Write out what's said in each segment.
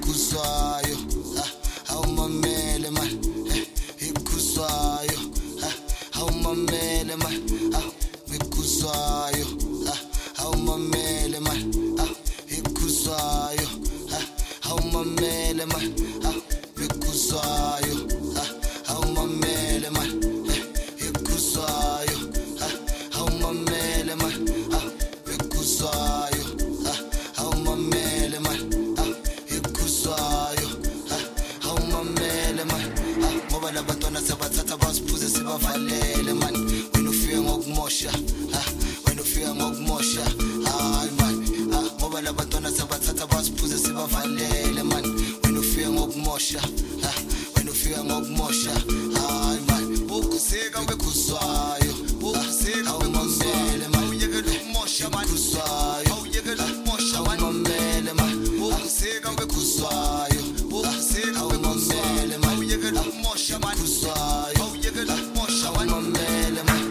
Ikuzwayo, awumamele man, ikuzwayo, awumamele man, ikuzwayo, awumamele man, ikuzwayo, awumamele man, ikuzwayo, awumamele man, ikuzwayo, awumamele man, ikuzwayo, awumamele man, ikuzwayo, awumamele man, ngoba labantwana sebathatha basiphuze sibavalele man, wena ufika ngokumosha, wena ufika ngokumosha, hayi man, ngoba labantwana sebathatha basiphuze sibavalele man, wena ufika ngokumosha, wena ufika ngokumosha, hayi man, ukusika wekuzwayo, ukusika wekuzwayo man, awuyekela ukumosha man, ukuzwayo, awuyekela ukumosha man, awumamele man, ukusika wekuzwayo, ukusika wekuzwayo man, awuyekela ukumosha man, ukuzwayo, awuyekela ukumosha man, awumamele man.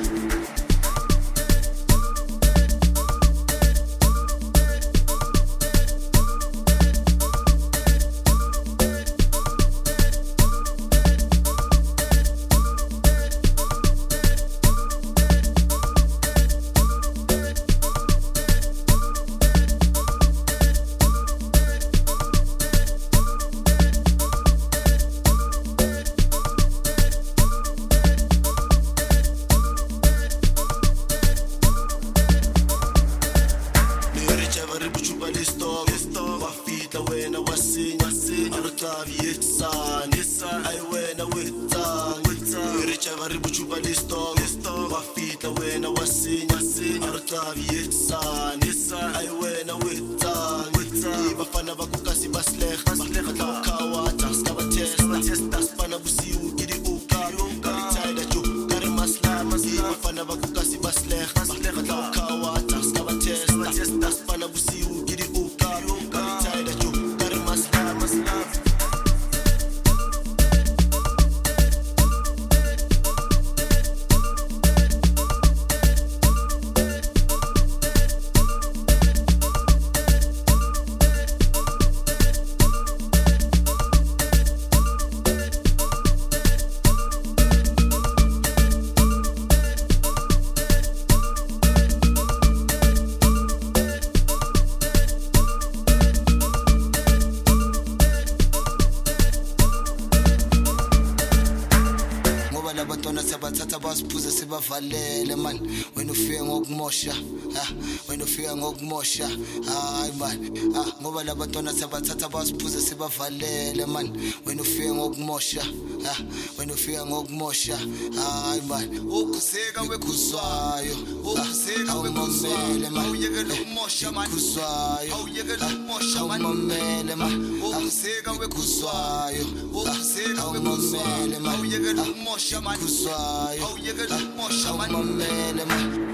Valele man, wena ufika ngokumosha, wena ufika ngokumosha, hayi man, ngoba labantwana sebathatha basiphuze sibavalele man, wena ufika ngokumosha, wena ufika ngokumosha, hayi man, ukusika wekuzwayo, ukusika wekuzwayo man, awuyekela ukumosha man, ukuzwayo, awuyekela ukumosha man, awumamele man, ukusika wekuzwayo, ukusika wekuzwayo man, awuyekela ukumosha man, ukuzwayo, awuyekela ukumosha man, awumamele man.